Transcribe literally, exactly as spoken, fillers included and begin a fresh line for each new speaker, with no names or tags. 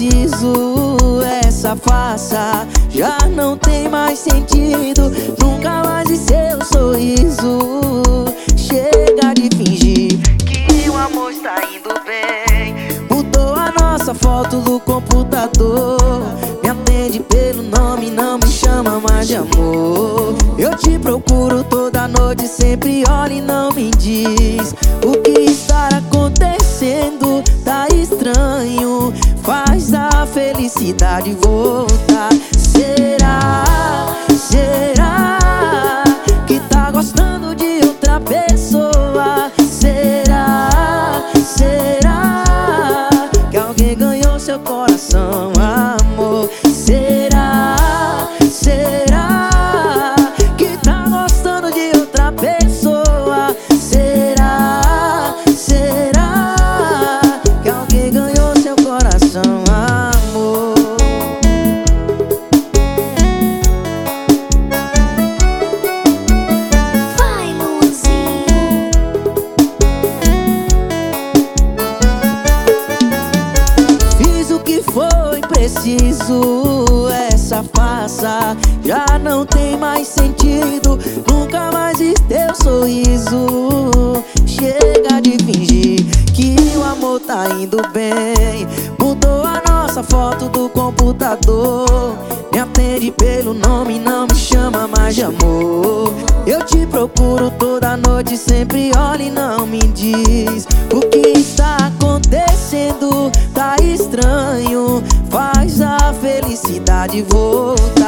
preciso. Essa farsa já não tem mais sentido. Nunca mais vi seu sorriso. Chega de fingir que o amor está indo bem. Mudou a nossa foto do computador. Me atende pelo nome, não me chama mais de amor. Eu te procuro toda noite, sempre olha e não me diz o que está acontecendo. Tá estranho, faz a felicidade voltar. Será, será que tá gostando de outra pessoa? Será, será que alguém ganhou seu coração, amor? Será, será que tá gostando de outra pessoa? Será, será que alguém ganhou seu coração, amor?
Vai, Luanzinho.
Fiz o que foi preciso. Essa farsa já não tem mais sentido. Nunca mais vi teu sorriso. Chega de fingir que o amor tá indo bem. Mudou a nossa foto do computador. Me atende pelo nome, não me chama mais de amor. Eu te procuro toda noite, sempre olha e não me diz o que está acontecendo. Tá estranho, faz a felicidade voltar.